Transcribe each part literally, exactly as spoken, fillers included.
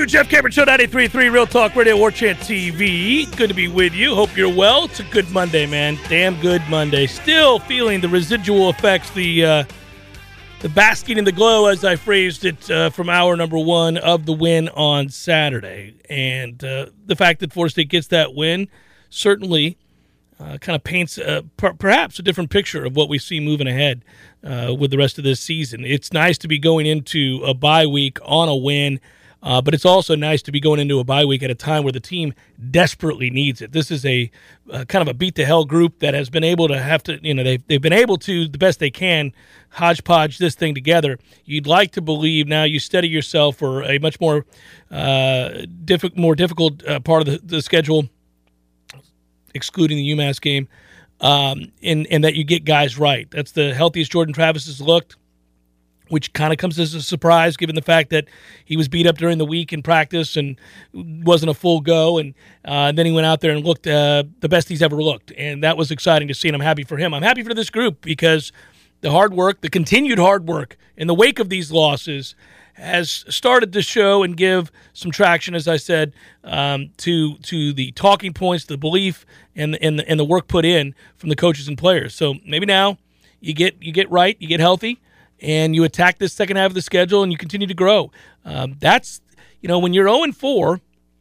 to Jeff Cameron Show, ninety-three point three Real Talk Radio, War Chant T V. Good to be with you. Hope you're well. It's a good Monday, man. Damn good Monday. Still feeling the residual effects, the uh, the basking in the glow, as I phrased it, uh, from hour number one of the win on Saturday. And uh, the fact that Florida State gets that win certainly uh, kind of paints uh, per- perhaps a different picture of what we see moving ahead uh, with the rest of this season. It's nice to be going into a bye week on a win. Uh, but it's also nice to be going into a bye week at a time where the team desperately needs it. This is a uh, kind of a beat-to-hell group that has been able to have to, you know, they've, they've been able to, the best they can, hodgepodge this thing together. You'd like to believe now you steady yourself for a much more, uh, diffi- more difficult uh, part of the, the schedule, excluding the UMass game, um, and, and that you get guys right. That's the healthiest Jordan Travis has looked, which kind of comes as a surprise given the fact that he was beat up during the week in practice and wasn't a full go. And, uh, and then he went out there and looked uh, the best he's ever looked. And that was exciting to see, and I'm happy for him. I'm happy for this group because the hard work, the continued hard work in the wake of these losses has started to show and give some traction, as I said, um, to to the talking points, the belief, and, and, the, and the work put in from the coaches and players. So maybe now you get you get right, you get healthy, and you attack this second half of the schedule, and you continue to grow. Um, that's, you know, when you're oh and four,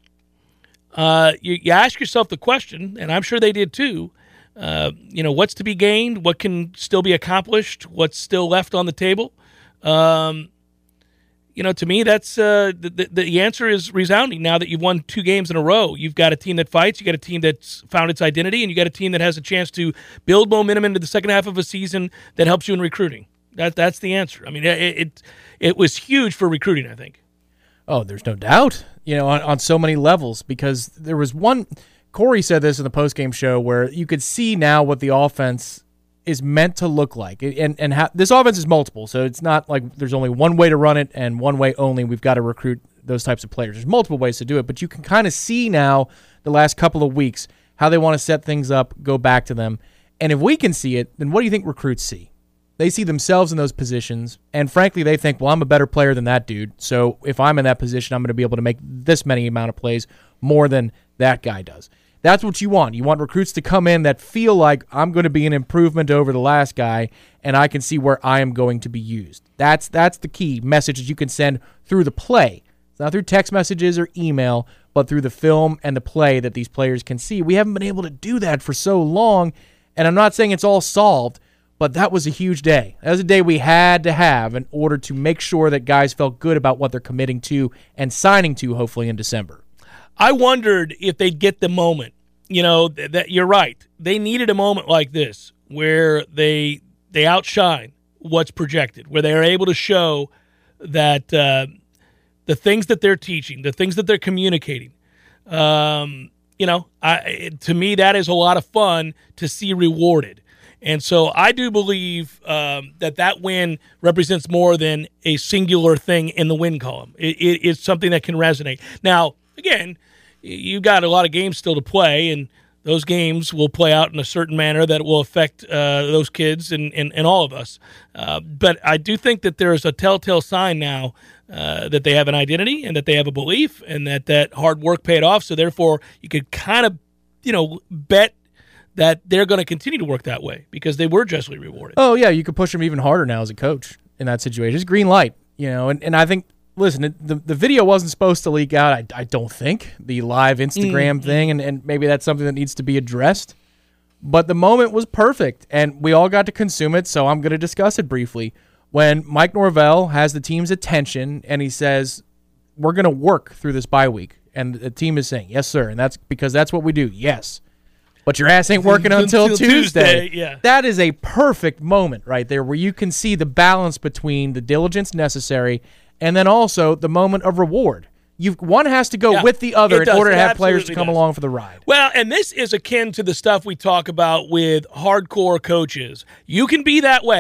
uh, you, you ask yourself the question, and I'm sure they did too, uh, you know, what's to be gained? What can still be accomplished? What's still left on the table? Um, you know, to me, that's uh, the, the, the answer is resounding now that you've won two games in a row. You've got a team that fights, you got a team that's found its identity, and you got a team that has a chance to build momentum into the second half of a season that helps you in recruiting. That that's the answer. I mean, it, it it was huge for recruiting, I think. Oh, there's no doubt. You know, on, on so many levels, because there was one. Corey said this in the postgame show where you could see now what the offense is meant to look like, and and how, this offense is multiple, so it's not like there's only one way to run it and one way only. We've got to recruit those types of players. There's multiple ways to do it, but you can kind of see now the last couple of weeks how they want to set things up, go back to them, and if we can see it, then what do you think recruits see? They see themselves in those positions, and frankly, they think, well, I'm a better player than that dude, so if I'm in that position, I'm going to be able to make this many amount of plays more than that guy does. That's what you want. You want recruits to come in that feel like I'm going to be an improvement over the last guy, and I can see where I am going to be used. That's that's the key message that you can send through the play. It's not through text messages or email, but through the film and the play that these players can see. We haven't been able to do that for so long, and I'm not saying it's all solved, but that was a huge day. That was a day we had to have in order to make sure that guys felt good about what they're committing to and signing to, hopefully, in December. I wondered if they'd get the moment. You know, th- that you're right. They needed a moment like this where they they outshine what's projected, where they are able to show that uh, the things that they're teaching, the things that they're communicating, um, you know, I, it, to me, that is a lot of fun to see rewarded. And so I do believe um, that that win represents more than a singular thing in the win column. It, it, it's something that can resonate. Now, again, you've got a lot of games still to play, and those games will play out in a certain manner that will affect uh, those kids and, and, and all of us. Uh, but I do think that there's a telltale sign now uh, that they have an identity and that they have a belief and that that hard work paid off. So, therefore, you could kind of, you know, bet that they're going to continue to work that way because they were justly rewarded. Oh, yeah, you could push them even harder now as a coach in that situation. It's green light, you know, and, and I think, listen, it, the, the video wasn't supposed to leak out, I, I don't think, the live Instagram mm. thing, and, and maybe that's something that needs to be addressed. But the moment was perfect, and we all got to consume it, so I'm going to discuss it briefly. When Mike Norvell has the team's attention, and he says, we're going to work through this bye week, and the team is saying, yes, sir, and that's because that's what we do, yes. But your ass ain't working until, until Tuesday. Tuesday yeah. That is a perfect moment right there where you can see the balance between the diligence necessary and then also the moment of reward. You've, one has to go yeah, with the other in does. order to it have players to come does. along for the ride. Well, and this is akin to the stuff we talk about with hardcore coaches. You can be that way.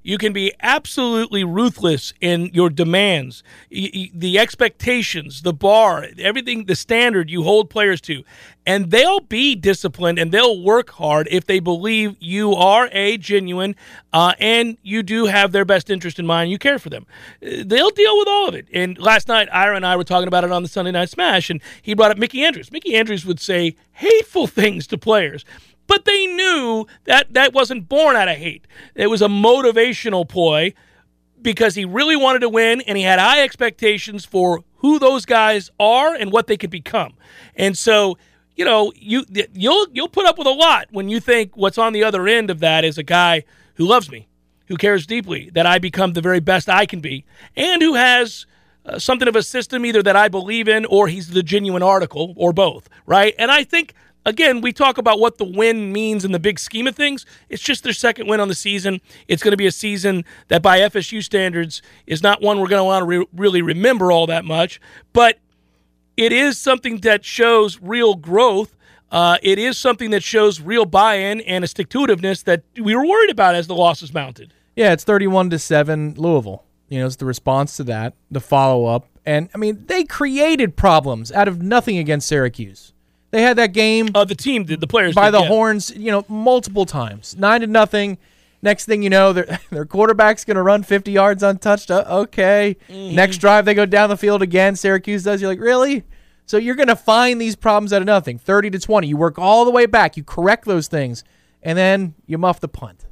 You can be absolutely ruthless in your demands, the expectations, the bar, everything, the standard you hold players to. And they'll be disciplined and they'll work hard if they believe you are a genuine uh, and you do have their best interest in mind. You care for them. They'll deal with all of it. And last night, Ira and I were talking about it on the Sunday Night Smash, and he brought up Mickey Andrews. Mickey Andrews would say hateful things to players. But they knew that that wasn't born out of hate. It was a motivational ploy because he really wanted to win, and he had high expectations for who those guys are and what they could become. And so, you know, you you'll you'll put up with a lot when you think what's on the other end of that is a guy who loves me, who cares deeply that I become the very best I can be, and who has uh, something of a system either that I believe in or he's the genuine article or both, right? And I think. Again, we talk about what the win means in the big scheme of things. It's just their second win on the season. It's going to be a season that by F S U standards is not one we're going to want to re- really remember all that much. But it is something that shows real growth. Uh, it is something that shows real buy-in and a stick-to-itiveness that we were worried about as the losses mounted. Yeah, it's thirty-one to seven Louisville. You know, it's the response to that, the follow-up. And, I mean, they created problems out of nothing against Syracuse. They had that game. Uh, the team did, the players by did, the yeah. horns, you know, multiple times, nine to nothing. Next thing you know, their their quarterback's going to run fifty yards untouched. Uh, okay, mm-hmm. Next drive they go down the field again. Syracuse does. You're like, really? So you're going to find these problems out of nothing. Thirty to twenty. You work all the way back. You correct those things, and then you muff the punt.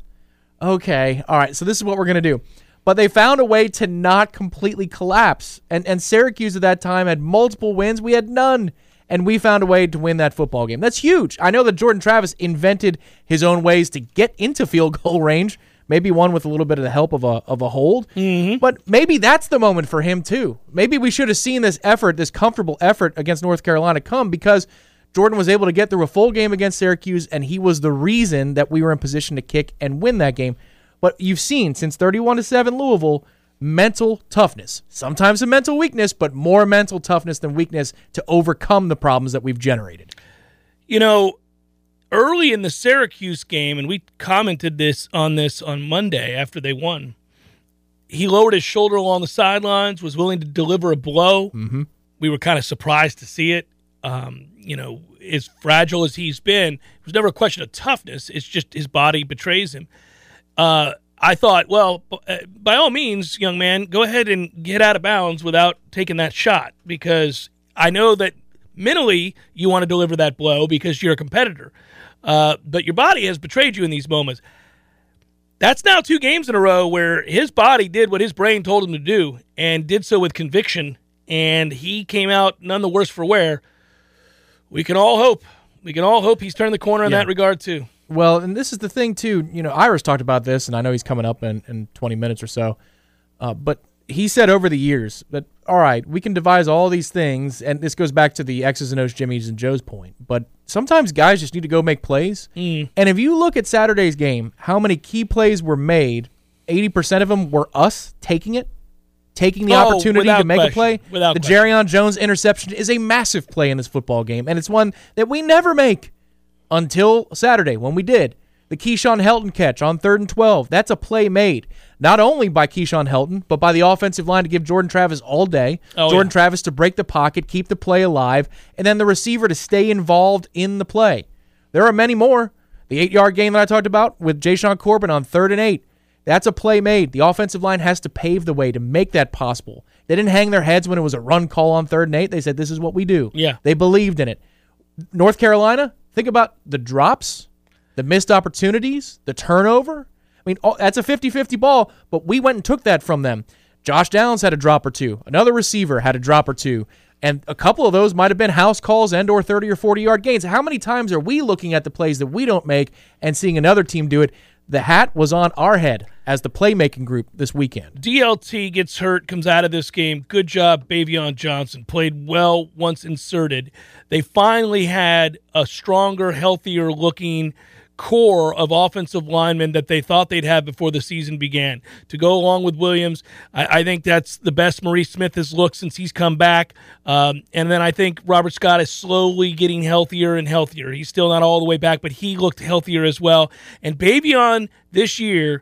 Okay, all right. So this is what we're going to do. But they found a way to not completely collapse. And and Syracuse at that time had multiple wins. We had none. And we found a way to win that football game. That's huge. I know that Jordan Travis invented his own ways to get into field goal range, maybe one with a little bit of the help of a of a hold. Mm-hmm. But maybe that's the moment for him too. Maybe we should have seen this effort, this comfortable effort against North Carolina come because Jordan was able to get through a full game against Syracuse, and he was the reason that we were in position to kick and win that game. But you've seen, since thirty-one to seven Louisville, mental toughness. Sometimes a mental weakness, but more mental toughness than weakness to overcome the problems that we've generated. You know, early in the Syracuse game, and we commented this on this on Monday after they won, he lowered his shoulder along the sidelines, was willing to deliver a blow. Mm-hmm. We were kind of surprised to see it. Um, you know, as fragile as he's been, it was never a question of toughness. It's just his body betrays him. Uh, I thought, well, by all means, young man, go ahead and get out of bounds without taking that shot, because I know that mentally you want to deliver that blow because you're a competitor, uh, but your body has betrayed you in these moments. That's now two games in a row where his body did what his brain told him to do and did so with conviction, and he came out none the worse for wear. We can all hope. We can all hope he's turned the corner in yeah. that regard, too. Well, and this is the thing, too. You know, Iris talked about this, and I know he's coming up in, in twenty minutes or so. Uh, but he said over the years that, all right, we can devise all these things, and this goes back to the X's and O's, Jimmy's and Joe's point. But sometimes guys just need to go make plays. Mm. And if you look at Saturday's game, how many key plays were made, eighty percent of them were us taking it, taking the oh, opportunity to make question. a play. Without the question. Jerrion Jones interception is a massive play in this football game, and it's one that we never make until Saturday when we did. The Keyshawn Helton catch on third and twelve. That's a play made, not only by Keyshawn Helton, but by the offensive line to give Jordan Travis all day. Oh, Jordan yeah. Travis to break the pocket, keep the play alive, and then the receiver to stay involved in the play. There are many more. The eight-yard gain that I talked about with Jayshon Corbin on third and eight. That's a play made. The offensive line has to pave the way to make that possible. They didn't hang their heads when it was a run call on third and eight. They said, this is what we do. Yeah. They believed in it. North Carolina, think about the drops, the missed opportunities, the turnover. I mean, all, that's a fifty-fifty ball, but we went and took that from them. Josh Downs had a drop or two. Another receiver had a drop or two. And a couple of those might have been house calls and or thirty or forty-yard gains. How many times are we looking at the plays that we don't make and seeing another team do it? The hat was on our head as the playmaking group this weekend. D L T gets hurt, comes out of this game. Good job, Bavion Johnson. Played well once inserted. They finally had a stronger, healthier-looking core of offensive linemen that they thought they'd have before the season began. To go along with Williams, I, I think that's the best Maurice Smith has looked since he's come back. Um, and then I think Robert Scott is slowly getting healthier and healthier. He's still not all the way back, but he looked healthier as well. And Bavion this year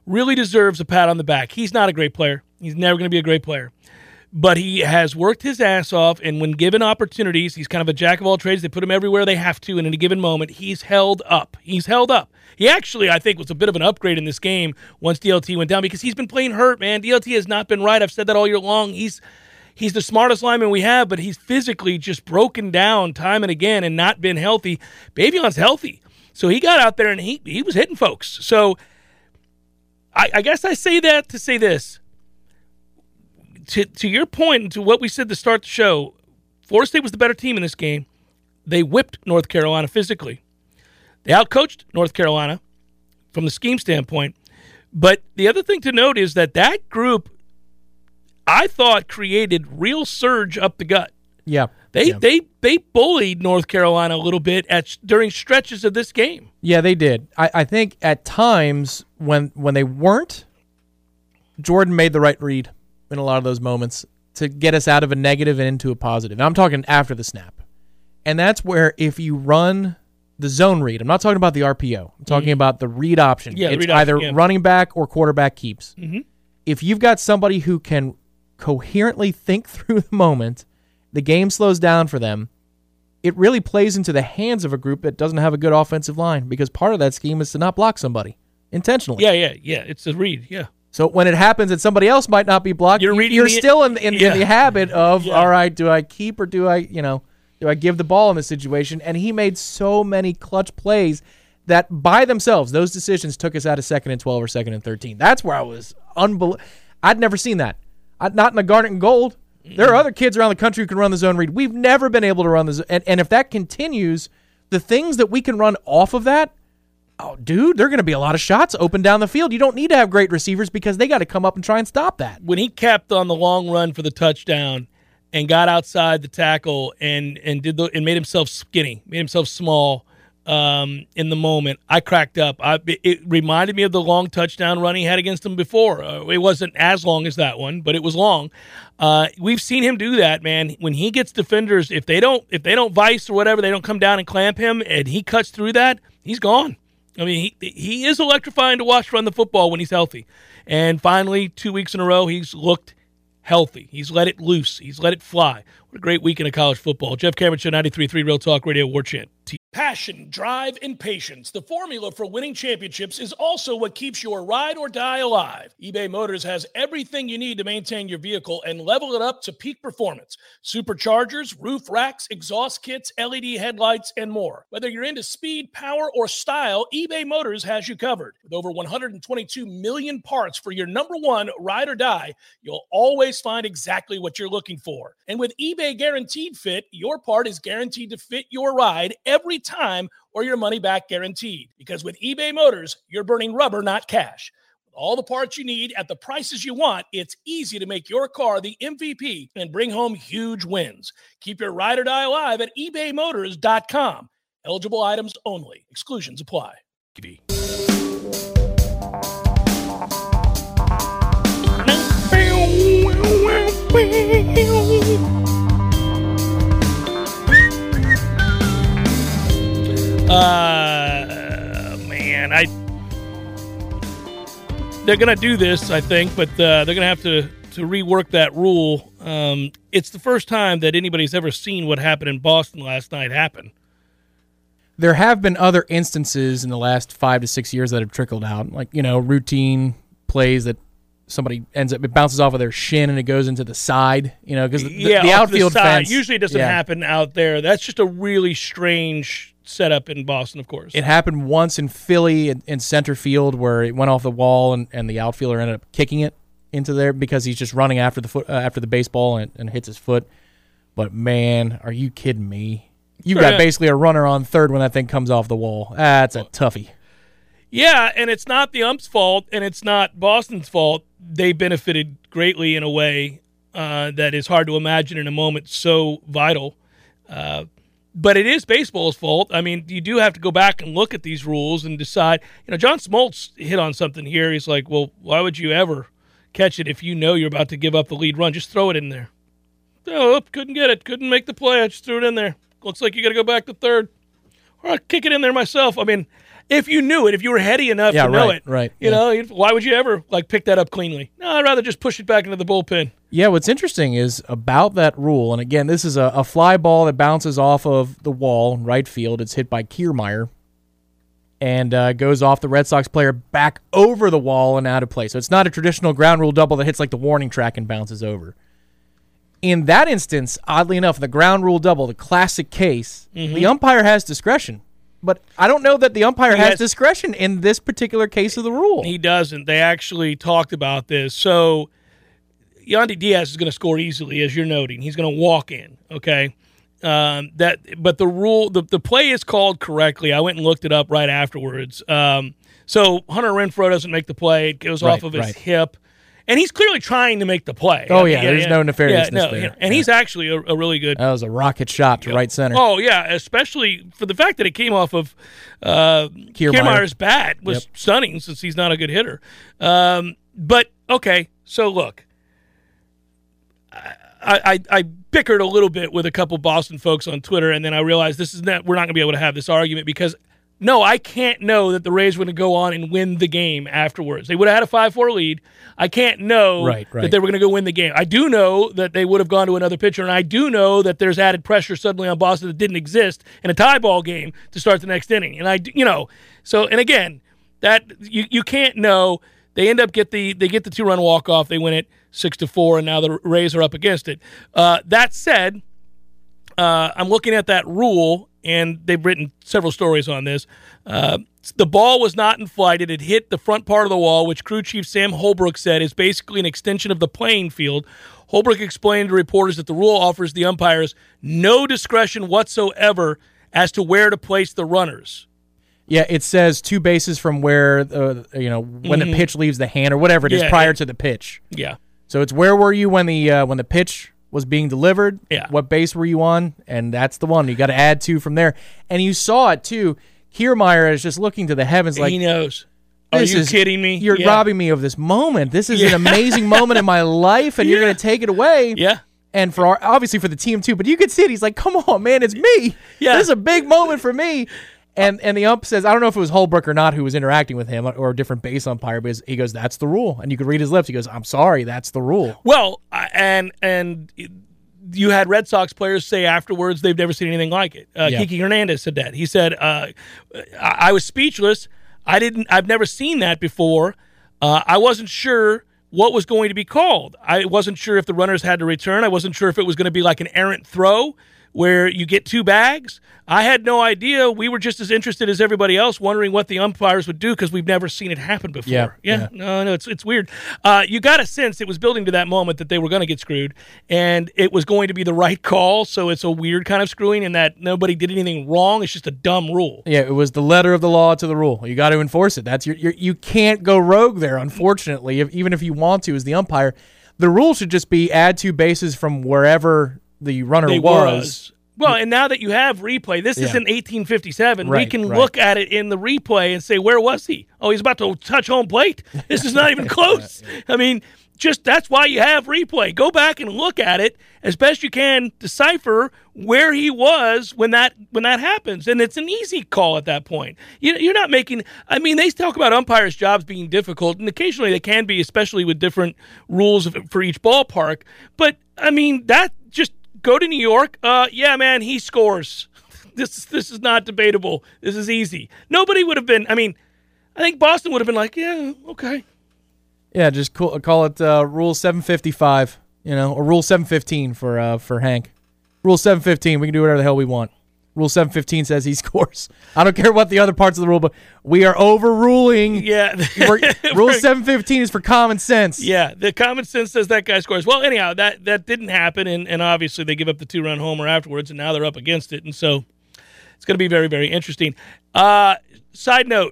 really deserves a pat on the back. He's not a great player. He's never going to be a great player. But he has worked his ass off, and when given opportunities, he's kind of a jack of all trades. They put him everywhere they have to, and in a given moment, he's held up. He's held up. He actually, I think, was a bit of an upgrade in this game once D L T went down because he's been playing hurt, man. D L T has not been right. I've said that all year long. He's he's the smartest lineman we have, but he's physically just broken down time and again and not been healthy. Bayvion's healthy. So he got out there, and he, he was hitting folks. So I, I guess I say that to say this. To, to your point and to what we said to start the show, Florida State was the better team in this game. They whipped North Carolina physically. They outcoached North Carolina from the scheme standpoint. But the other thing to note is that that group, I thought, created real surge up the gut. Yeah. They yeah. they they bullied North Carolina a little bit at during stretches of this game. Yeah, they did. I, I think at times when when they weren't, Jordan made the right read in a lot of those moments to get us out of a negative and into a positive. And I'm talking after the snap. And that's where if you run the zone read, I'm not talking about the R P O. I'm talking mm-hmm. about the read option. Yeah, it's read either option, yeah. running back or quarterback keeps. Mm-hmm. If you've got somebody who can coherently think through the moment, the game slows down for them, it really plays into the hands of a group that doesn't have a good offensive line because part of that scheme is to not block somebody intentionally. Yeah, yeah, yeah. It's a read, yeah. So when it happens that somebody else might not be blocked, you're, you're the, still in, in, yeah. in the habit of, yeah. all right, do I keep or do I, you know, do I give the ball in this situation? And he made so many clutch plays that by themselves, those decisions took us out of second and twelve or second and thirteen. That's where I was unbelievable. I'd never seen that. I, not in the Garnet and Gold. There are other kids around the country who can run the zone read. We've never been able to run the zone. And, and if that continues, the things that we can run off of that, oh, dude, there are going to be a lot of shots open down the field. You don't need to have great receivers because they got to come up and try and stop that. When he capped on the long run for the touchdown and got outside the tackle and and did the and made himself skinny, made himself small um, in the moment, I cracked up. I, it reminded me of the long touchdown run he had against him before. Uh, it wasn't as long as that one, but it was long. Uh, we've seen him do that, man. When he gets defenders, if they don't if they don't vice or whatever, they don't come down and clamp him, and he cuts through that, he's gone. I mean, he he is electrifying to watch run the football when he's healthy. And finally, two weeks in a row, he's looked healthy. He's let it loose. He's let it fly. What a great weekend of college football. Jeff Cameron Show, ninety-three point three Real Talk Radio, War Chant. Passion, drive, and patience. The formula for winning championships is also what keeps your ride or die alive. eBay Motors has everything you need to maintain your vehicle and level it up to peak performance. Superchargers, roof racks, exhaust kits, L E D headlights, and more. Whether you're into speed, power, or style, eBay Motors has you covered. With over one hundred twenty-two million parts for your number one ride or die, you'll always find exactly what you're looking for. And with eBay Guaranteed Fit, your part is guaranteed to fit your ride every time or your money back guaranteed. Because with eBay Motors, you're burning rubber, not cash. With all the parts you need at the prices you want, it's easy to make your car the M V P and bring home huge wins. Keep your ride or die alive at ebay motors dot com. Eligible items only. Exclusions apply. Uh, man, I they're gonna do this, I think, but uh, they're gonna have to to rework that rule. Um, it's the first time that anybody's ever seen what happened in Boston last night happen. There have been other instances in the last five to six years that have trickled out, like, you know, routine plays that somebody ends up, it bounces off of their shin and it goes into the side, you know, because the, yeah, the outfield the side. fence. Usually it doesn't yeah. happen out there. That's just a really strange setup in Boston, of course. It happened once in Philly in, in center field where it went off the wall and, and the outfielder ended up kicking it into there because he's just running after the foot uh, after the baseball and, and hits his foot. But, man, are you kidding me? You've sure, got yeah. basically a runner on third when that thing comes off the wall. That's a toughie. Yeah, and it's not the ump's fault, and it's not Boston's fault. They benefited greatly in a way uh, that is hard to imagine in a moment so vital. Uh, but it is baseball's fault. I mean, you do have to go back and look at these rules and decide. You know, John Smoltz hit on something here. He's like, well, why would you ever catch it if you know you're about to give up the lead run? Just throw it in there. Oh, couldn't get it. Couldn't make the play. I just threw it in there. Looks like you got to go back to third. Or I'll kick it in there myself. I mean, If you knew it, if you were heady enough Yeah, to know right, it, right, you yeah. know, why would you ever like pick that up cleanly? No, I'd rather just push it back into the bullpen. Yeah, what's interesting is about that rule, and again, this is a, a fly ball that bounces off of the wall in right field. It's hit by Kiermaier and uh, goes off the Red Sox player back over the wall and out of play. So it's not a traditional ground rule double that hits like the warning track and bounces over. In that instance, oddly enough, the ground rule double, the classic case, mm-hmm. the umpire has discretion. But I don't know that the umpire has, has discretion in this particular case of the rule. He doesn't. They actually talked about this. So Yandy Diaz is going to score easily, as you're noting. He's going to walk in, okay? Um, that, But the rule, the, the play is called correctly. I went and looked it up right afterwards. Um, so Hunter Renfroe doesn't make the play. It goes right, off of his right. hip. And he's clearly trying to make the play. Oh, I mean, yeah, there's yeah, no nefariousness yeah, no, there. Yeah. And yeah. he's actually a, a really good... That was a rocket shot to right center. Oh, yeah, especially for the fact that it came off of uh, Kiermaier's bat was yep. stunning since he's not a good hitter. Um, but, okay, so look, I, I, I bickered a little bit with a couple Boston folks on Twitter, and then I realized this is not, we're not going to be able to have this argument because no, I can't know that the Rays were going to go on and win the game afterwards. They would have had a five four lead. I can't know right, right. that they were going to go win the game. I do know that they would have gone to another pitcher, and I do know that there's added pressure suddenly on Boston that didn't exist in a tie ball game to start the next inning. And I, you know, so and again, that you you can't know. They end up get the they get the two run walk off. They win it six to four, and now the Rays are up against it. Uh, that said, uh, I'm looking at that rule. And they've written several stories on this. Uh, the ball was not in flight. It had hit the front part of the wall, which crew chief Sam Holbrook said is basically an extension of the playing field. Holbrook explained to reporters that the rule offers the umpires no discretion whatsoever as to where to place the runners. Yeah, it says two bases from where, uh, you know, when mm-hmm. the pitch leaves the hand or whatever it is yeah, prior yeah. to the pitch. Yeah. So it's where were you when the uh, when the pitch was being delivered, yeah. what base were you on, and that's the one. You got to add two from there. And you saw it, too. Kiermaier is just looking to the heavens like... He knows. Are you is, kidding me? You're yeah. robbing me of this moment. This is yeah. an amazing moment in my life, and yeah. you're going to take it away. Yeah. And for our, obviously for the team, too. But you could see it. He's like, come on, man, it's me. Yeah. This is a big moment for me. And and the ump says, I don't know if it was Holbrook or not who was interacting with him or a different base umpire, but he goes, that's the rule. And you could read his lips. He goes, I'm sorry, that's the rule. Well, and and... you had Red Sox players say afterwards they've never seen anything like it. Uh, yeah. Kiki Hernandez said that. He said, uh, I-, I was speechless. I didn't, I've never seen that before. Uh, I wasn't sure what was going to be called. I wasn't sure if the runners had to return. I wasn't sure if it was going to be like an errant throw where you get two bags. I had no idea. We were just as interested as everybody else, wondering what the umpires would do because we've never seen it happen before. Yeah, yeah. yeah. no, no, it's it's weird. Uh, you got a sense it was building to that moment that they were going to get screwed, and it was going to be the right call. So it's a weird kind of screwing in that nobody did anything wrong. It's just a dumb rule. Yeah, it was the letter of the law to the rule. You got to enforce it. That's your, your you can't go rogue there. Unfortunately, if, even if you want to, as the umpire, the rule should just be add two bases from wherever the runner they was. was. Well, and now that you have replay, this yeah. isn't eighteen fifty-seven. Right, we can right. look at it in the replay and say, where was he? Oh, he's about to touch home plate. This is not even close. yeah, yeah. I mean, just that's why you have replay. Go back and look at it as best you can, decipher where he was when that when that happens. And it's an easy call at that point. You, you're not making – I mean, they talk about umpires' jobs being difficult, and occasionally they can be, especially with different rules for each ballpark. But, I mean, that just – go to New York. Uh, yeah, man, he scores. This this is not debatable. This is easy. Nobody would have been. I mean, I think Boston would have been like, yeah, okay. Yeah, just call, call it uh, Rule seven fifty-five, you know, or Rule seven fifteen for uh, for Hank. Rule seven fifteen. We can do whatever the hell we want. Rule seven fifteen says he scores. I don't care what the other parts of the rule, but we are overruling. Yeah. Rule seven fifteen is for common sense. Yeah, the common sense says that guy scores. Well, anyhow, that, that didn't happen, and, and obviously they give up the two-run homer afterwards, and now they're up against it, and so it's going to be very, very interesting. Uh, side note,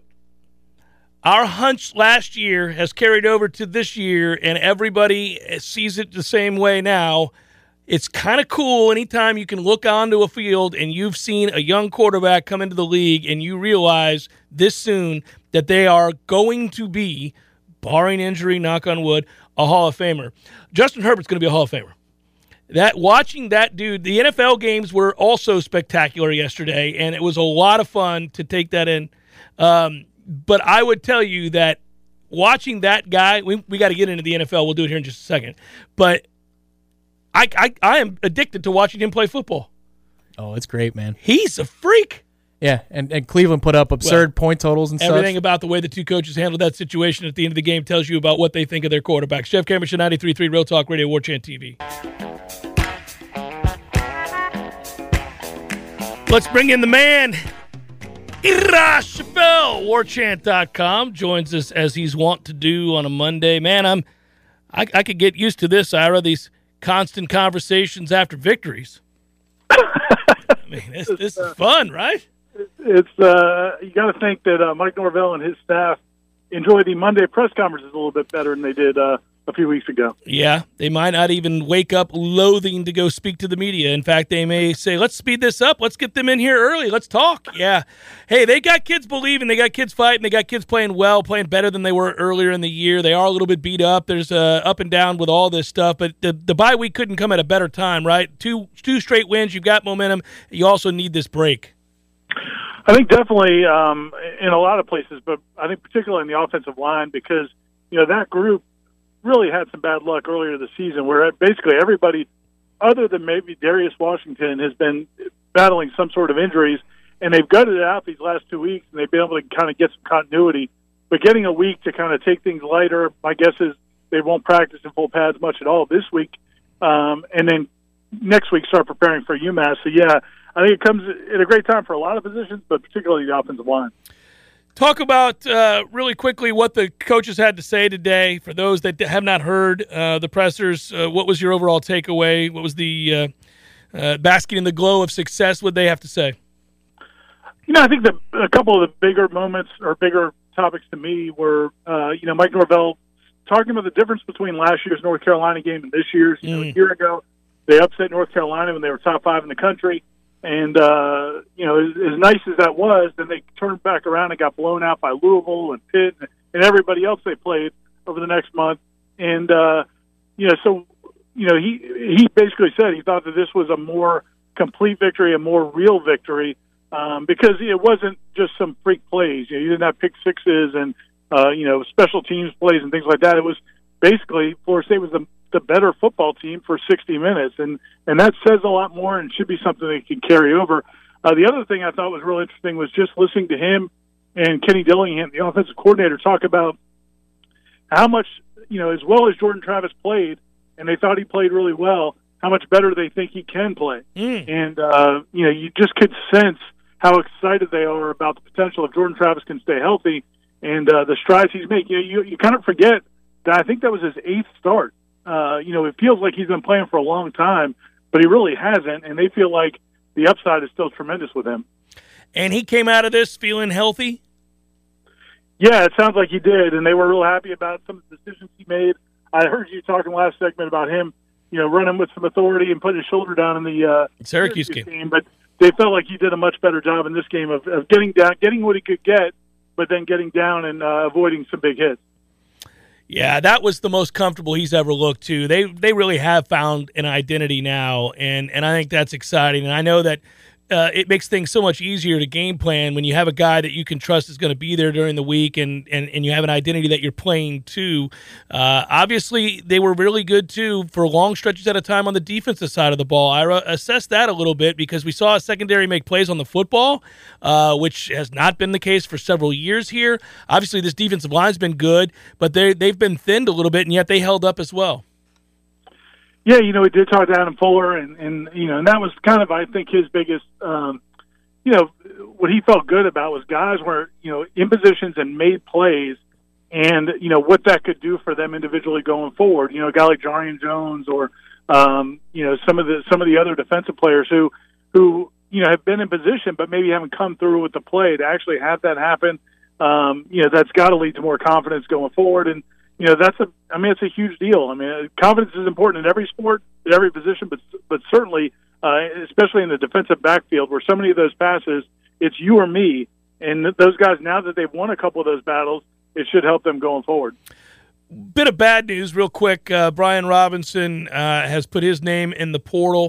our hunch last year has carried over to this year, and everybody sees it the same way now. It's kind of cool anytime you can look onto a field and you've seen a young quarterback come into the league and you realize this soon that they are going to be, barring injury, knock on wood, a Hall of Famer. Justin Herbert's going to be a Hall of Famer. That watching that dude, the N F L games were also spectacular yesterday, and it was a lot of fun to take that in. Um, but I would tell you that watching that guy, we we got to get into the N F L. We'll do it here in just a second. But I, I I am addicted to watching him play football. Oh, it's great, man. He's a freak. Yeah, and, and Cleveland put up absurd well, point totals and everything such. about the way the two coaches handled that situation at the end of the game tells you about what they think of their quarterbacks. Jeff Cameron, ninety-three point three Real Talk Radio, War Chant T V. Let's bring in the man. Ira Chappelle, war chant dot com, joins us as he's wont to do on a Monday. Man, I'm, I, I could get used to this, Ira, these constant conversations after victories. I mean, this, this is fun, right? It's uh, you got to think that uh, Mike Norvell and his staff enjoy the Monday press conferences a little bit better than they did uh, a few weeks ago. Yeah, they might not even wake up loathing to go speak to the media. In fact, they may say, let's speed this up. Let's get them in here early. Let's talk. Yeah. Hey, they got kids believing. They got kids fighting. They got kids playing well, playing better than they were earlier in the year. They are a little bit beat up. There's uh, up and down with all this stuff. But the, the bye week couldn't come at a better time, right? Two, two straight wins. You've got momentum. You also need this break. I think definitely um, in a lot of places, but I think particularly in the offensive line because, you know, that group really had some bad luck earlier this season where basically everybody other than maybe Darius Washington has been battling some sort of injuries, and they've gutted it out these last two weeks, and they've been able to kind of get some continuity. But getting a week to kind of take things lighter, my guess is they won't practice in full pads much at all this week, um, and then next week start preparing for UMass. So, yeah, I think it comes at a great time for a lot of positions, but particularly the offensive line. Talk about uh, really quickly what the coaches had to say today. For those that have not heard uh, the pressers, uh, what was your overall takeaway? What was the uh, uh, basking in the glow of success? What they have to say? You know, I think the, a couple of the bigger moments or bigger topics to me were, uh, you know, Mike Norvell talking about the difference between last year's North Carolina game and this year's. You know, Mm. a year ago, they upset North Carolina when they were top five in the country. And, uh, you know, as, as nice as that was, then they turned back around and got blown out by Louisville and Pitt and, and everybody else they played over the next month. And, uh, you know, so, you know, he he basically said he thought that this was a more complete victory, a more real victory, um, because it wasn't just some freak plays. You know, you didn't have pick sixes and, uh, you know, special teams plays and things like that. It was basically Florida State was the the better football team for sixty minutes, and and that says a lot more and should be something that can carry over. Uh, the other thing I thought was really interesting was just listening to him and Kenny Dillingham, the offensive coordinator, talk about how much, you know, as well as Jordan Travis played, and they thought he played really well, how much better they think he can play. Mm. And, uh, you know, you just could sense how excited they are about the potential if Jordan Travis can stay healthy and uh, the strides he's making. You, you, you kind of forget that I think that was his eighth start. Uh, you know, it feels like he's been playing for a long time, but he really hasn't, and they feel like the upside is still tremendous with him. And he came out of this feeling healthy? Yeah, it sounds like he did, and they were real happy about some of the decisions he made. I heard you talking last segment about him, you know, running with some authority and putting his shoulder down in the uh, Syracuse game. game, but they felt like he did a much better job in this game of, of getting down, getting what he could get, but then getting down and uh, avoiding some big hits. Yeah, that was the most comfortable he's ever looked to. They they really have found an identity now, and, and I think that's exciting. And I know that uh, it makes things so much easier to game plan when you have a guy that you can trust is going to be there during the week, and, and, and you have an identity that you're playing to. Uh, obviously, they were really good, too, for long stretches at a time on the defensive side of the ball. I assessed that a little bit because we saw a secondary make plays on the football, uh, which has not been the case for several years here. Obviously, this defensive line's been good, but they they've been thinned a little bit, and yet they held up as well. Yeah, you know, we did talk to Adam Fuller, and, and you know, and that was kind of, I think, his biggest, um, you know, what he felt good about was guys were, you know, in positions and made plays, and, you know, what that could do for them individually going forward. You know, a guy like Jarian Jones or, um, you know, some of the some of the other defensive players who, who, you know, have been in position but maybe haven't come through with the play to actually have that happen. Um, you know, that's got to lead to more confidence going forward, and you know, that's a, I mean, it's a huge deal. I mean, confidence is important in every sport, in every position, but, but certainly, uh, especially in the defensive backfield where so many of those passes, it's you or me. And those guys, now that they've won a couple of those battles, it should help them going forward. Bit of bad news real quick. Uh, Brian Robinson uh, has put his name in the portal.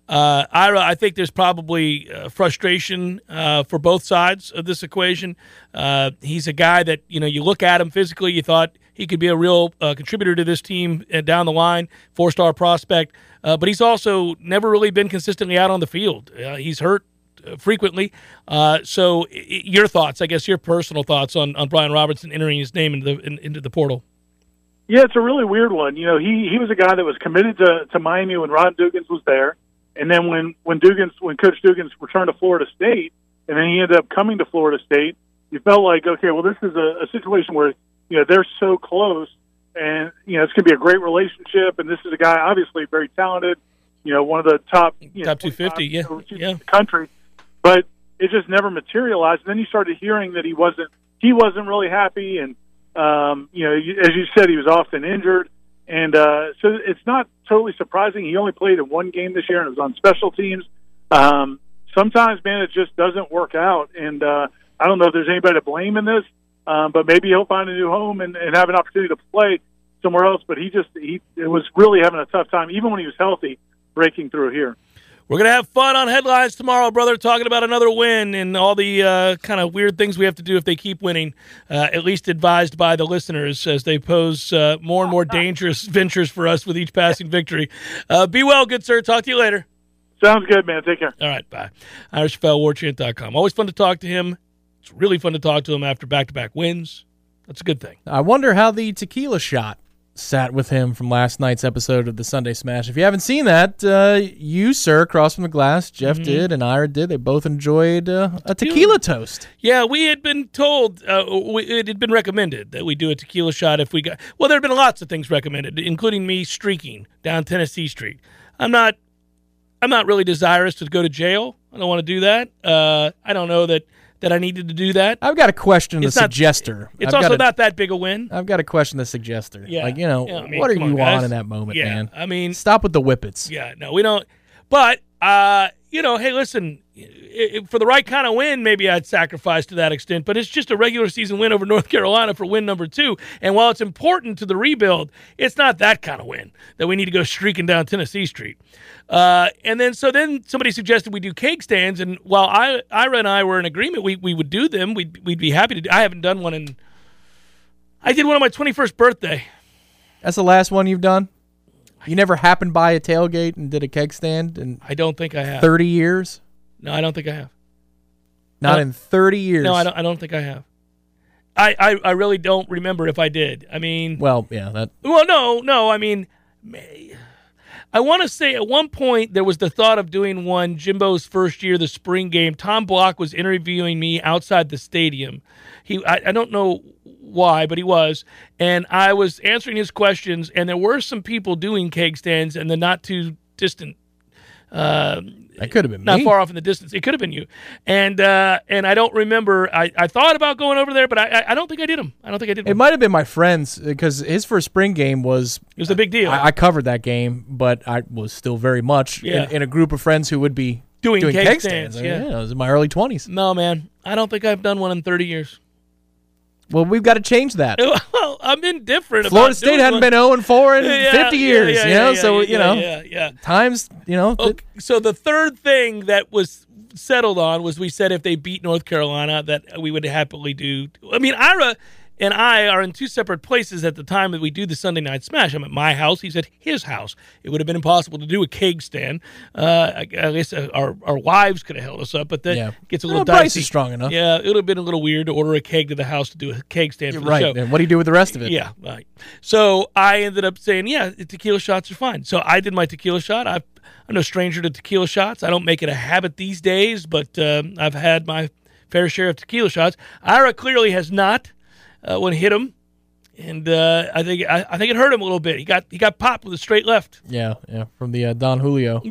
Uh, Ira, I think there's probably uh, frustration uh, for both sides of this equation. Uh, he's a guy that, you know, you look at him physically, you thought he could be a real uh, contributor to this team uh, down the line, four-star prospect. Uh, but he's also never really been consistently out on the field. Uh, he's hurt uh, frequently. Uh, so I- your thoughts, I guess your personal thoughts on, on Brian Robertson entering his name into the, in, into the portal. Yeah, it's a really weird one. You know, he, he was a guy that was committed to, to Miami when Ron Dugans was there. And then when, when Dugans, when Coach Dugans returned to Florida State, and then he ended up coming to Florida State, you felt like, okay, well, this is a, a situation where, you know, they're so close, and, you know, it's going to be a great relationship, and this is a guy, obviously, very talented, you know, one of the top, you know, top two fifty, yeah, yeah. in the country, but it just never materialized. And then you started hearing that he wasn't, he wasn't really happy, and, um, you know, as you said, he was often injured, and uh, so it's not totally surprising. He only played in one game this year, and it was on special teams. Um, sometimes, man, it just doesn't work out, and uh, I don't know if there's anybody to blame in this. Um, but maybe he'll find a new home and, and have an opportunity to play somewhere else. But he just he it was really having a tough time, even when he was healthy, breaking through here. We're going to have fun on Headlines tomorrow, brother, talking about another win and all the uh, kind of weird things we have to do if they keep winning, uh, at least advised by the listeners as they pose uh, more and more dangerous ventures for us with each passing victory. Uh, be well, good sir. Talk to you later. Sounds good, man. Take care. All right, bye. Irish Fell, war chant dot com. Always fun to talk to him. It's really fun to talk to him after back-to-back wins. That's a good thing. I wonder how the tequila shot sat with him from last night's episode of the Sunday Smash. If you haven't seen that, uh, you, sir, across from the glass, Jeff mm-hmm. did, and Ira did. They both enjoyed uh, a tequila toast. Yeah, we had been told, uh, we, it had been recommended that we do a tequila shot if we got, well, there had been lots of things recommended, including me streaking down Tennessee Street. I'm not, I'm not really desirous to go to jail. I don't want to do that. Uh, I don't know that that I needed to do that. I've got to question it's the not, suggester. It's I've also gotta, not that big a win. I've got to question the suggester. Yeah. Like, you know, yeah, I mean, what are on, you guys. on in that moment, yeah, man? I mean, stop with the whippets. Yeah, no, we don't. But, uh, you know, hey, listen, it, it, for the right kind of win, maybe I'd sacrifice to that extent, but it's just a regular season win over North Carolina for win number two. And while it's important to the rebuild, it's not that kind of win that we need to go streaking down Tennessee Street. Uh, and then, so then somebody suggested we do cake stands. And while I, Ira and I were in agreement, we, we would do them. We'd, we'd be happy to do. I haven't done one in, I did one on my twenty-first birthday. That's the last one you've done? You never happened by a tailgate and did a keg stand in I don't think I have. thirty years? No, I don't think I have. Not no, in thirty years? No, I don't, I don't think I have. I, I, I really don't remember if I did. I mean... Well, yeah. that. Well, no, no, I mean... I want to say at one point there was the thought of doing one Jimbo's first year, the spring game. Tom Block was interviewing me outside the stadium. He, I, I don't know why, but he was. And I was answering his questions, and there were some people doing keg stands in the not too distant uh, that could have been not me. far off in the distance. It could have been you. And uh, and I don't remember. I, I thought about going over there, but I I don't think I did them. I don't think I did them. It might have been my friend's because his first spring game was... It was a big deal. I, I covered that game, but I was still very much yeah. in, in a group of friends who would be doing, doing keg, keg stands. stands. Yeah. I, mean, I was in my early twenties. No, man. I don't think I've done one in thirty years. Well, we've got to change that. Well, I'm indifferent Florida about State hadn't one. been oh and four in yeah, fifty years, yeah, yeah, you know? Yeah, so, yeah, you know, yeah, yeah. times, you know. Okay, th- so the third thing that was settled on was we said if they beat North Carolina that we would happily do. I mean, Ira and I are in two separate places at the time that we do the Sunday Night Smash. I'm at my house. He's at his house. It would have been impossible to do a keg stand. Uh, I, I guess our our wives could have held us up, but that yeah. gets a little well, dicey. Price is strong enough. Yeah, it would have been a little weird to order a keg to the house to do a keg stand for the right. show. And what do you do with the rest of it? Yeah, right. So I ended up saying, yeah, tequila shots are fine. So I did my tequila shot. I've, I'm no stranger to tequila shots. I don't make it a habit these days, but um, I've had my fair share of tequila shots. Ira clearly has not uh, when hit him. And uh, I think I, I think it hurt him a little bit. He got he got popped with a straight left. Yeah, yeah, from the uh, Don Julio.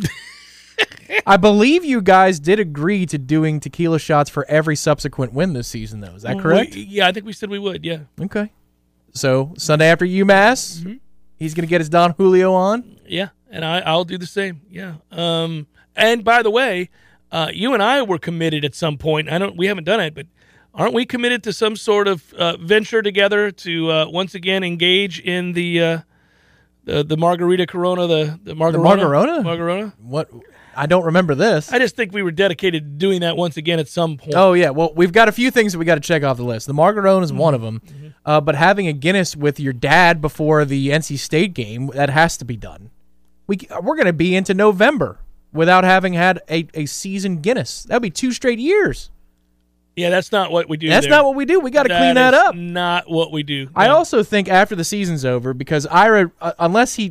I believe you guys did agree to doing tequila shots for every subsequent win this season, though. Is that correct? We, yeah, I think we said we would, yeah. Okay. So Sunday after UMass, mm-hmm. he's going to get his Don Julio on? Yeah, and I, I'll do the same, yeah. Um, and by the way, uh, you and I were committed at some point. I don't. We haven't done it, but aren't we committed to some sort of uh, venture together to uh, once again engage in the uh, The the margarita Corona, the the margarita. The Margarona? Margarona? What? I don't remember this. I just think we were dedicated to doing that once again at some point. Oh, yeah. Well, we've got a few things that we got to check off the list. The Margarona is mm-hmm. one of them. Mm-hmm. Uh, but having a Guinness with your dad before the N C State game, that has to be done. We, we're going to be into November without having had a, a seasoned Guinness. That would be two straight years. Yeah, that's not what we do. That's there. not what we do. We got to that clean that up. Not what we do. No. I also think after the season's over, because Ira, uh, unless he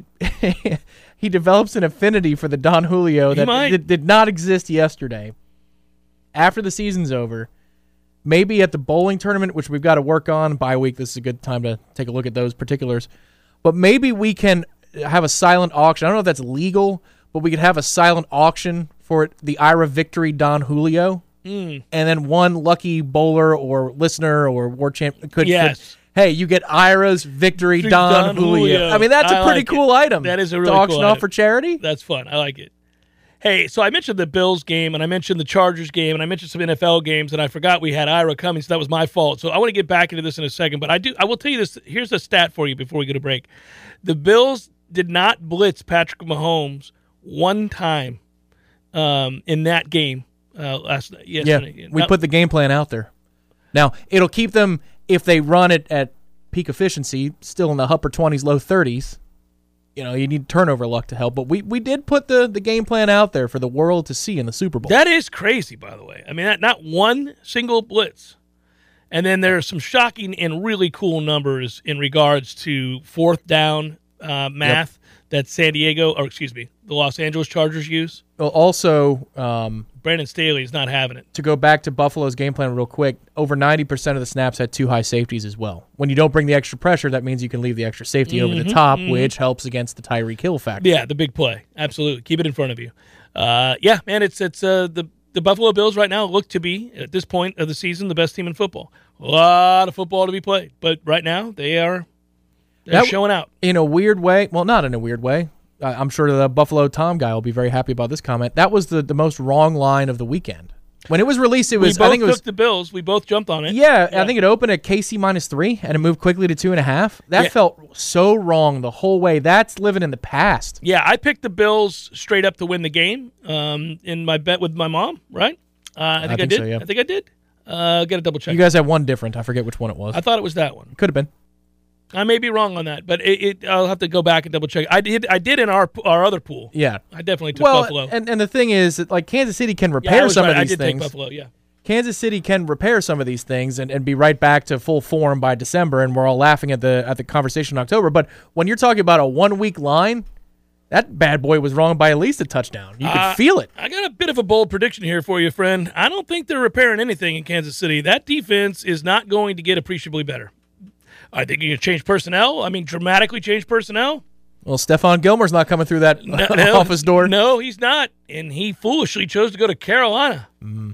he develops an affinity for the Don Julio that did, did not exist yesterday, after the season's over, maybe at the bowling tournament, which we've got to work on bye week. This is a good time to take a look at those particulars. But maybe we can have a silent auction. I don't know if that's legal, but we could have a silent auction for the Ira Victory Don Julio. Mm. And then one lucky bowler or listener or war champ could, yes. could hey, you get Ira's Victory Don, Don Julio. Julio. I mean, that's I a pretty like cool it. item. That is a really to auction cool off item. For charity. That's fun. I like it. Hey, so I mentioned the Bills game, and I mentioned the Chargers game, and I mentioned some N F L games, and I forgot we had Ira coming, so that was my fault. So I want to get back into this in a second, but I do. I will tell you this. Here's a stat for you before we go to break. The Bills did not blitz Patrick Mahomes one time um, in that game. Uh, last night, yesterday. Yeah, we put the game plan out there. Now, it'll keep them, if they run it at peak efficiency, still in the upper twenties, low thirties. You know, you need turnover luck to help. But we, we did put the, the game plan out there for the world to see in the Super Bowl. That is crazy, by the way. I mean, that, not one single blitz. And then there are some shocking and really cool numbers in regards to fourth down uh, math yep. that San Diego, or excuse me, the Los Angeles Chargers use. Well, also, um, Brandon Staley is not having it. To go back to Buffalo's game plan real quick, over ninety percent of the snaps had two high safeties as well. When you don't bring the extra pressure, that means you can leave the extra safety mm-hmm, over the top, mm-hmm. which helps against the Tyreek Hill factor. Yeah, the big play. Absolutely. Keep it in front of you. Uh, yeah, man, it's it's uh, the, the Buffalo Bills right now look to be, at this point of the season, the best team in football. A lot of football to be played. But right now, they are they're that, showing out. In a weird way. Well, not in a weird way. I'm sure the Buffalo Tom guy will be very happy about this comment. That was the, the most wrong line of the weekend. When it was released, it was. We both I think it was took the Bills. We both jumped on it. Yeah, yeah, I think it opened at K C minus three, and it moved quickly to two and a half. That yeah. felt so wrong the whole way. That's living in the past. Yeah, I picked the Bills straight up to win the game um, in my bet with my mom. Right? Uh, I think I, think I did. So, yeah. I think I did. Uh, Got to double check. You guys had one different. I forget which one it was. I thought it was that one. Could have been. I may be wrong on that, but it, it, I'll have to go back and double check. I did. I did in our our other pool. Yeah, I definitely took well, Buffalo. And and the thing is that like Kansas City can repair yeah, some right. of these I did things. Take Buffalo. Yeah, Kansas City can repair some of these things and, and be right back to full form by December, and we're all laughing at the at the conversation in October. But when you're talking about a one week line, that bad boy was wrong by at least a touchdown. You could uh, feel it. I got a bit of a bold prediction here for you, friend. I don't think they're repairing anything in Kansas City. That defense is not going to get appreciably better. I think you can change personnel. I mean, dramatically change personnel. Well, Stephon Gilmore's not coming through that no, no, office door. No, he's not. And he foolishly chose to go to Carolina. Mm.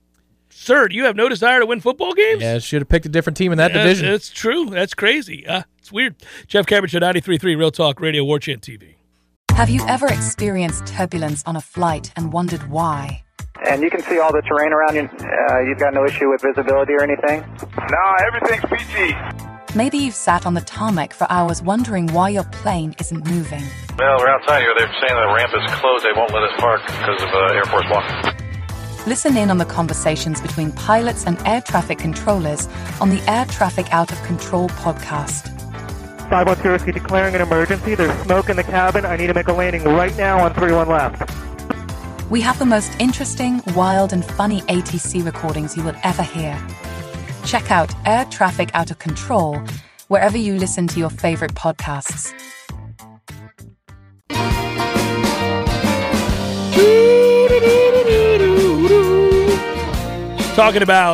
Sir, do you have no desire to win football games? Yeah, should have picked a different team in that yeah, division. That's true. That's crazy. Uh, it's weird. Jeff Cameron Show, ninety-three point three Real Talk Radio, War Chant T V. Have you ever experienced turbulence on a flight and wondered why? And you can see all the terrain around you. Uh, you've got no issue with visibility or anything? No, everything's peachy. Maybe you've sat on the tarmac for hours wondering why your plane isn't moving. Well, we're outside here. They're saying the ramp is closed. They won't let us park because of uh, Air Force One. Listen in on the conversations between pilots and air traffic controllers on the Air Traffic Out of Control podcast. five one zero, declaring an emergency. There's smoke in the cabin. I need to make a landing right now on three one left. We have the most interesting, wild, and funny A T C recordings you will ever hear. Check out Air Traffic Out of Control wherever you listen to your favorite podcasts. Talking about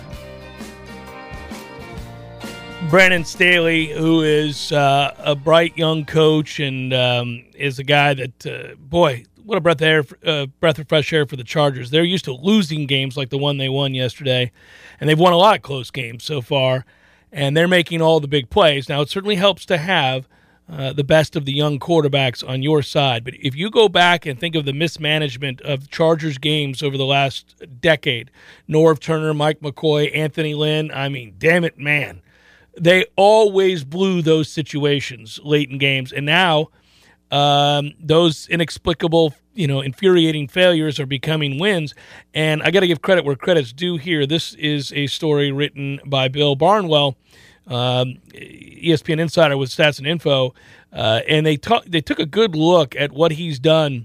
Brandon Staley, who is uh, a bright young coach and um, is a guy that, uh, boy, what a breath of air, uh, breath of fresh air for the Chargers. They're used to losing games like the one they won yesterday, and they've won a lot of close games so far, and they're making all the big plays. Now, it certainly helps to have uh, the best of the young quarterbacks on your side, but if you go back and think of the mismanagement of Chargers games over the last decade, Norv Turner, Mike McCoy, Anthony Lynn, I mean, damn it, man. they always blew those situations late in games. And now um, those inexplicable, you know, infuriating failures are becoming wins. And I got to give credit where credit's due here. This is a story written by Bill Barnwell, um, E S P N Insider with Stats and Info. Uh, and they, talk, they took a good look at what he's done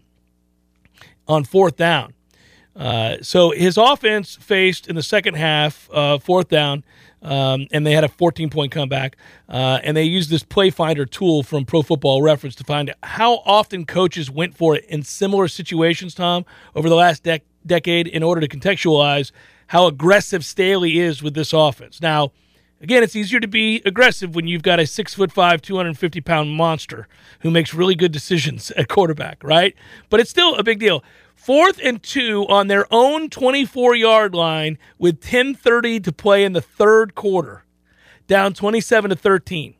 on fourth down. Uh, so his offense faced in the second half, uh, fourth down, um, and they had a fourteen-point comeback. Uh, and they used this Play Finder tool from Pro Football Reference to find how often coaches went for it in similar situations, Tom, over the last dec- decade in order to contextualize how aggressive Staley is with this offense. Now, again, it's easier to be aggressive when you've got a six foot five, two hundred fifty pound monster who makes really good decisions at quarterback, right? But it's still a big deal. Fourth and two on their own twenty-four-yard line with ten thirty to play in the third quarter, down twenty-seven to thirteen.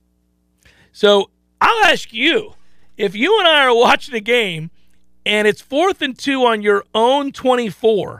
So I'll ask you, if you and I are watching a game and it's fourth and two on your own twenty-four,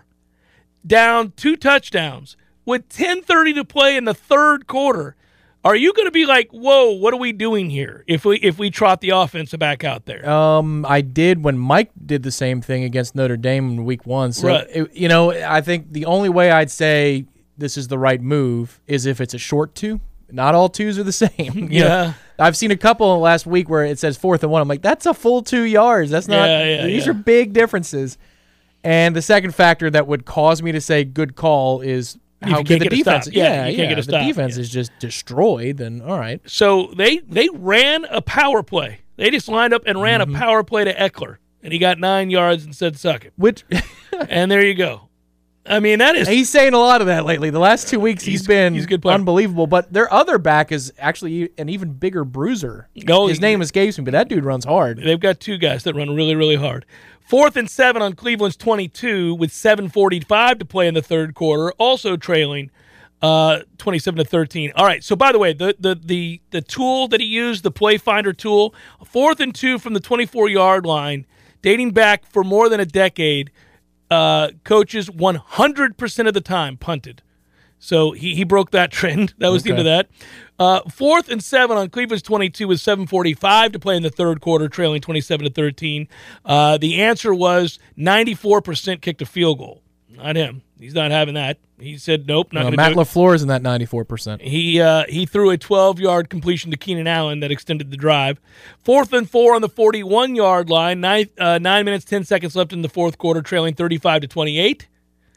down two touchdowns, with ten thirty to play in the third quarter, are you going to be like, whoa, what are we doing here if we if we trot the offense back out there? Um, I did when Mike did the same thing against Notre Dame in week one. So, right. it, you know, I think the only way I'd say this is the right move is if it's a short two. Not all twos are the same. You yeah. know, I've seen a couple last week where it says fourth and one. I'm like, that's a full two yards. That's not. Yeah, yeah, these yeah. are big differences. And the second factor that would cause me to say good call is how good the defense is. Yeah, Yeah, you can't yeah. get a If stop. the defense Yeah. is just destroyed, then all right. So they they ran a power play. They just lined up and ran Mm-hmm. a power play to Eckler, and he got nine yards and said, suck it. Which And there you go. I mean, that is... he's saying a lot of that lately. The last two weeks he's, He's- been he's a good player. unbelievable. But their other back is actually an even bigger bruiser. Oh, His he- name escapes me, but that dude runs hard. They've got two guys that run really, really hard. Fourth and seven on Cleveland's twenty-two with seven forty-five to play in the third quarter, also trailing uh, twenty-seven to thirteen. All right, so by the way, the, the, the, the tool that he used, the Play Finder tool, fourth and two from the twenty-four-yard line, dating back for more than a decade, uh, coaches one hundred percent of the time punted. So he, he broke that trend. That was the end of that. Uh, fourth and seven on Cleveland's twenty-two with seven forty-five to play in the third quarter, trailing twenty-seven to thirteen. Uh, the answer was ninety-four percent kicked a field goal. Not him. He's not having that. He said, nope, not Uh, going to Matt do it. LaFleur is in that ninety-four percent. He uh, he threw a twelve-yard completion to Keenan Allen that extended the drive. Fourth and four on the forty-one-yard line. Nine, uh, nine minutes, ten seconds left in the fourth quarter, trailing thirty-five to twenty-eight.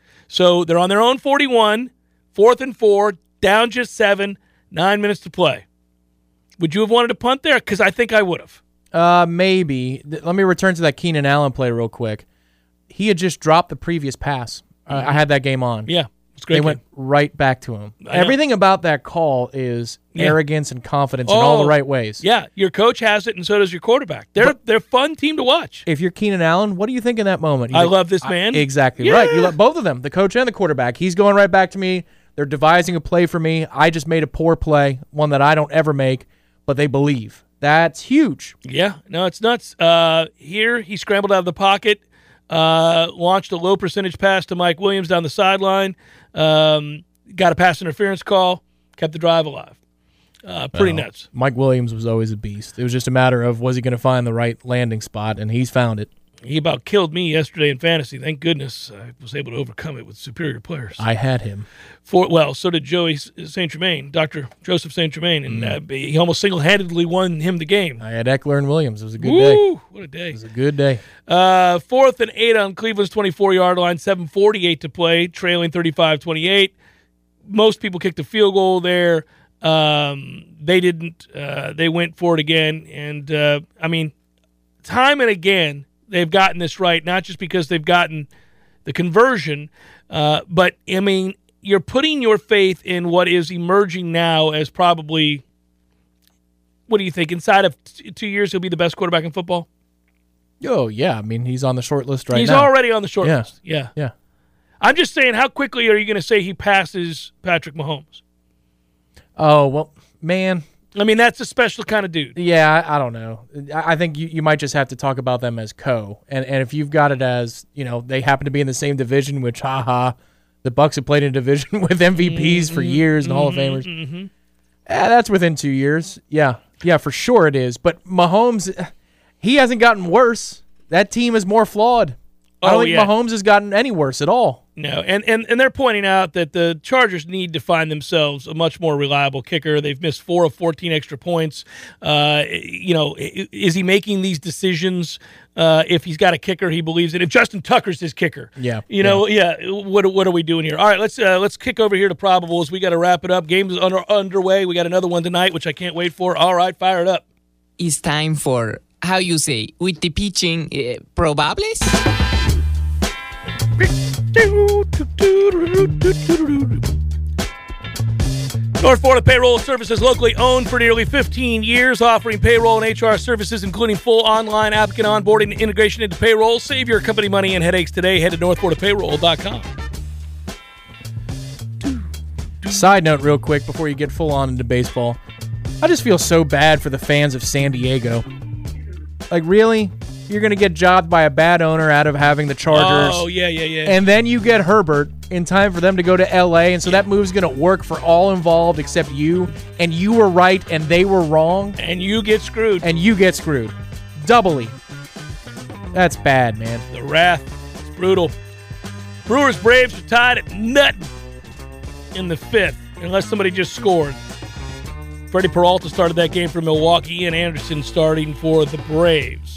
So they're on their own forty-one. Fourth and four, down just seven, nine minutes to play. Would you have wanted to punt there? Because I think I would have. Uh, maybe. Th- Let me return to that Keenan Allen play real quick. He had just dropped the previous pass. Uh, I had that game on. Yeah, it's a great. They game. went right back to him. I know. Everything about that call is Yeah. arrogance and confidence in all Oh, the right ways. Yeah, your coach has it, and so does your quarterback. They're But- they're a fun team to watch. If you're Keenan Allen, what do you think in that moment? You I think, love this man. exactly Yeah. right. You love both of them, the coach and the quarterback. He's going right back to me. They're devising a play for me. I just made a poor play, one that I don't ever make, but they believe. That's huge. Yeah, no, it's nuts. Uh, here, he scrambled out of the pocket, uh, launched a low percentage pass to Mike Williams down the sideline, um, got a pass interference call, kept the drive alive. Uh, pretty Well, nuts. Mike Williams was always a beast. It was just a matter of was he going to find the right landing spot, and he's found it. He about killed me yesterday in fantasy. Thank goodness I was able to overcome it with superior players. I had him. For well, so did Joey Saint Germain, Doctor Joseph Saint Germain, and uh, he almost single handedly won him the game. I had Eckler and Williams. It was a good day. Woo! What a day! It was a good day. Uh, fourth and eight on Cleveland's twenty-four-yard line, seven forty-eight to play, trailing thirty-five twenty-eight. Most people kicked a field goal there. Um, they didn't. Uh, they went for it again. And, uh, I mean, time and again, they've gotten this right, not just because they've gotten the conversion, uh, but, I mean, you're putting your faith in what is emerging now as probably, what do you think, inside of t- two years he'll be the best quarterback in football? Oh, yeah. I mean, he's on the short list right He's now. already on the short Yeah. list. Yeah. Yeah. I'm just saying, how quickly are you going to say he passes Patrick Mahomes? Oh, well, man. I mean, that's a special kind of dude. Yeah, I, I don't know. I, I think you, you might just have to talk about them as co. And and if you've got it as, you know, they happen to be in the same division, which, haha, the Bucks have played in a division with M V Ps for years and Hall of Famers. Mm-hmm. Eh, that's within two years. Yeah. Yeah, for sure it is. But Mahomes, he hasn't gotten worse. That team is more flawed. I don't Oh, think yeah. Mahomes has gotten any worse at all. No, and, and, and they're pointing out that the Chargers need to find themselves a much more reliable kicker. They've missed four of fourteen extra points. Uh, you know, i- is he making these decisions uh, if he's got a kicker he believes in? If Justin Tucker's his kicker, Yeah, you know, yeah. What what are we doing here? All right, let's uh, let's kick over here to probables. We got to wrap it up. Game's under, underway. We got another one tonight, which I can't wait for. All right, fire it up. It's time for, how you say, with the pitching, uh, probables? North Florida Payroll Services, locally owned for nearly fifteen years, offering payroll and H R services, including full online applicant onboarding and integration into payroll. Save your company money and headaches today. Head to north florida payroll dot com. Side note, real quick, before you get full on into baseball, I just feel so bad for the fans of San Diego. Like, really? You're going to get jobbed by a bad owner out of having the Chargers. Oh, yeah, yeah, yeah. And then you get Herbert in time for them to go to L A, and so that move's going to work for all involved except you, and you were right and they were wrong, and you get screwed. and you get screwed. Doubly. That's bad, man. The wrath is brutal. Brewers Braves are tied at nothing in the fifth, unless somebody just scored. Freddie Peralta started that game for Milwaukee, and Anderson starting for the Braves.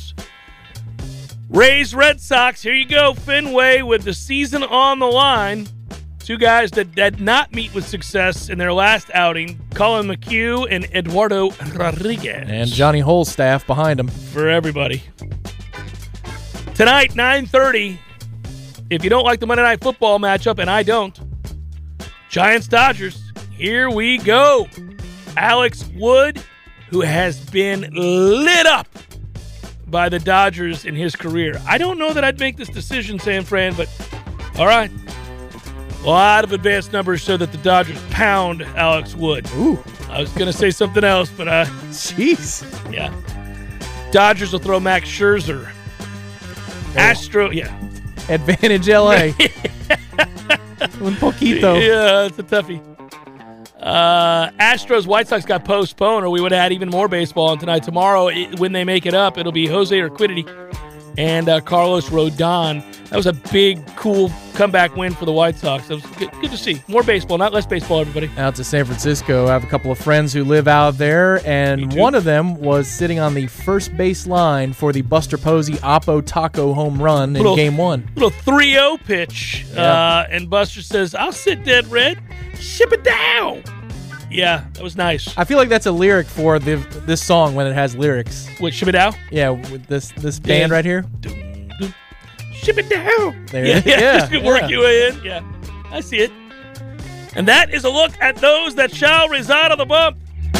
Rays Red Sox, here you go, Fenway with the season on the line. Two guys that did not meet with success in their last outing, Colin McHugh and Eduardo Rodriguez. And Johnny Holstaff behind him. For everybody. Tonight, nine thirty, if you don't like the Monday Night Football matchup, and I don't, Giants-Dodgers, here we go. Alex Wood, who has been lit up by the Dodgers in his career. I don't know that I'd make this decision, San Fran, but all right. A lot of advanced numbers show that the Dodgers pound Alex Wood. Ooh. I was going to say something else, but uh, Jeez. yeah. Dodgers will throw Max Scherzer. Astro, yeah. Advantage L A. Un poquito. Yeah, it's a toughie. Uh, Astros White Sox got postponed, or we would have had even more baseball on tonight. Tomorrow, it, when they make it up, it'll be Jose Urquidy and uh, Carlos Rodon. That was a big, cool comeback win for the White Sox. That was good, good to see. More baseball, not less baseball, everybody. Out to San Francisco. I have a couple of friends who live out there, and one of them was sitting on the first base line for the Buster Posey Oppo Taco home run in Little- game one. Little three oh pitch. Yeah. Uh, and Buster says, I'll sit dead red. Ship it down. Yeah, that was nice. I feel like that's a lyric for the this song when it has lyrics. What, ship it down? Yeah, with this this band Yeah. right here. Ship it down. There yeah, it is. yeah, Yeah, just work yeah. your way in. Yeah, I see it. And that is a look at those that shall reside on the bump.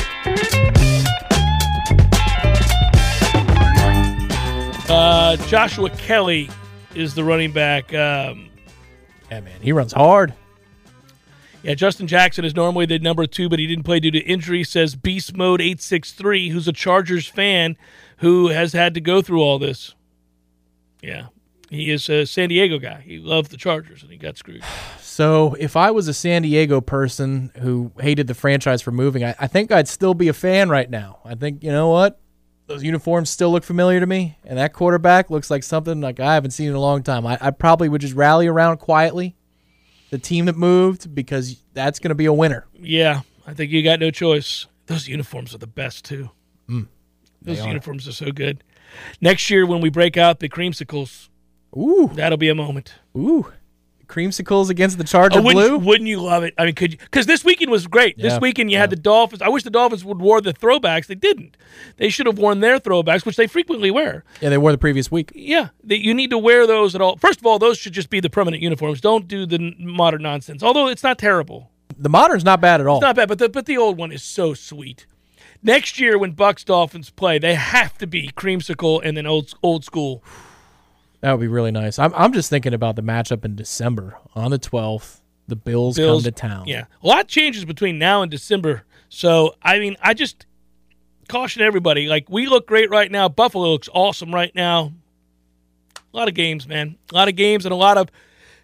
Uh, Joshua Kelly is the running back. Um, Yeah, man, he runs hard. yeah, Justin Jackson is normally the number two, but he didn't play due to injury, says Beast Mode eight six three, who's a Chargers fan who has had to go through all this. Yeah, he is a San Diego guy. He loved the Chargers, and he got screwed. So if I was a San Diego person who hated the franchise for moving, I, I think I'd still be a fan right now. I think, you know what? Those uniforms still look familiar to me, and that quarterback looks like something like I haven't seen in a long time. I, I probably would just rally around quietly the team that moved, because that's going to be a winner. Yeah, I think you got no choice. Those uniforms are the best, too. Mm, Those are. uniforms are so good. Next year, when we break out the creamsicles, Ooh, that'll be a moment. ooh. Creamsicles against the Charger Oh, wouldn't, blue? wouldn't you love it? I mean, could you? Because this weekend was great. Yeah, This weekend you had yeah. the Dolphins. I wish the Dolphins would wore the throwbacks. They didn't. They should have worn their throwbacks, which they frequently wear. Yeah, they wore the previous week. Yeah, that you need to wear those at all. First of all, those should just be the permanent uniforms. Don't do the n- modern nonsense. Although it's not terrible. The modern's not bad at all. It's not bad, but the but the old one is so sweet. Next year when Bucks Dolphins play, they have to be creamsicle and then old old school. That would be really nice. I'm I'm just thinking about the matchup in December on the twelfth. The Bills, Bills come to town. Yeah, a lot changes between now and December. So I mean, I just caution everybody. Like, we look great right now. Buffalo looks awesome right now. A lot of games, man. A lot of games and a lot of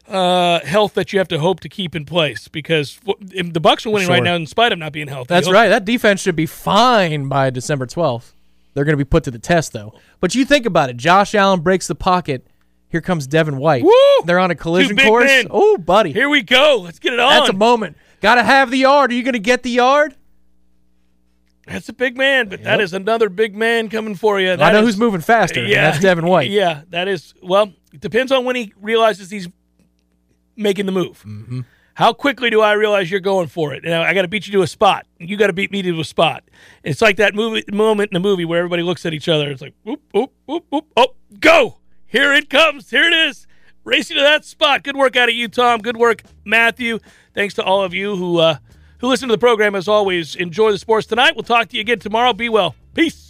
uh, health that you have to hope to keep in place because the Bucs are winning Sure. right now in spite of not being healthy. That's Hope- right. That defense should be fine by December twelfth. They're going to be put to the test, though. But you think about it. Josh Allen breaks the pocket. Here comes Devin White. Woo! They're on a collision Two big course. men. Oh, buddy. Here we go. Let's get it on. That's a moment. Got to have the yard. Are you going to get the yard? That's a big man, but that is another big man coming for you. I That know is- who's moving faster. and that's Devin White. Yeah, that is. Well, it depends on when he realizes he's making the move. Mm-hmm. How quickly do I realize you're going for it? And I got to beat you to a spot. You got to beat me to a spot. It's like that movie moment in the movie where everybody looks at each other. It's like, whoop, whoop, whoop, whoop. Oh, go. Here it comes. Here it is. Racing to that spot. Good work out of you, Tom. Good work, Matthew. Thanks to all of you who uh, who listen to the program as always. Enjoy the sports tonight. We'll talk to you again tomorrow. Be well. Peace.